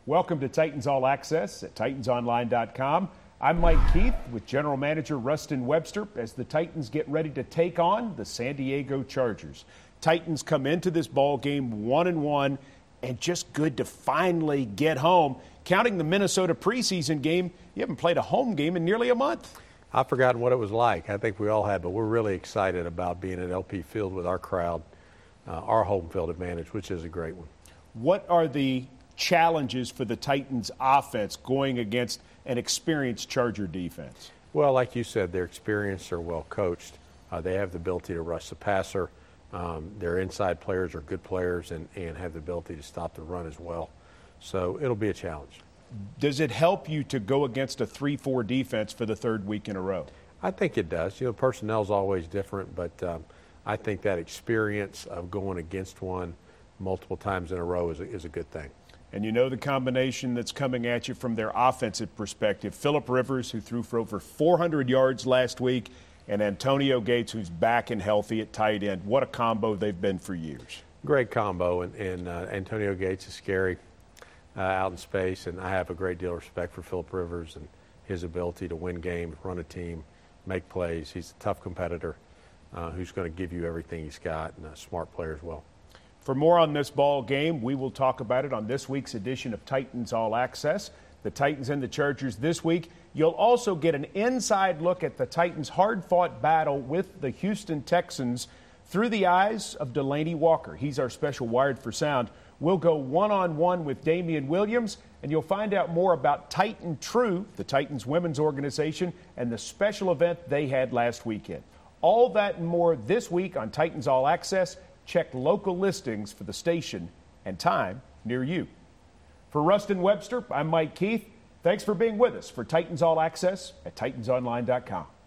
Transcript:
Welcome to Titans All Access at TitansOnline.com. I'm Mike Keith with General Manager Rustin Webster as the Titans get ready to take on the San Diego Chargers. Titans come into this ball game 1-1 and just good to finally get home. Counting the Minnesota preseason game, you haven't played a home game in nearly a month. I've forgotten what it was like. I think we all had, but we're really excited about being at LP Field with our crowd, our home field advantage, which is a great one. What are the challenges for the Titans offense going against an experienced Charger defense? Well, like you said, they're experienced, they're well coached. They have the ability to rush the passer. Their inside players are good players and have the ability to stop the run as well. So it'll be a challenge. Does it help you to go against a 3-4 defense for the third week in a row? I think it does. You know, personnel's always different, but I think that experience of going against one multiple times in a row is a good thing. And you know the combination that's coming at you from their offensive perspective. Phillip Rivers, who threw for over 400 yards last week, and Antonio Gates, who's back and healthy at tight end. What a combo they've been for years. Great combo, and Antonio Gates is scary out in space, and I have a great deal of respect for Phillip Rivers and his ability to win games, run a team, make plays. He's a tough competitor who's going to give you everything he's got, and a smart player as well. For more on this ball game, we will talk about it on this week's edition of Titans All Access. The Titans and the Chargers this week. You'll also get an inside look at the Titans' hard-fought battle with the Houston Texans through the eyes of Delanie Walker. He's our special Wired for Sound. We'll go one-on-one with Damian Williams, and you'll find out more about Titan True, the Titans women's organization, and the special event they had last weekend. All that and more this week on Titans All Access. Check local listings for the station and time near you. For Rustin Webster, I'm Mike Keith. Thanks for being with us for Titans All Access at TitansOnline.com.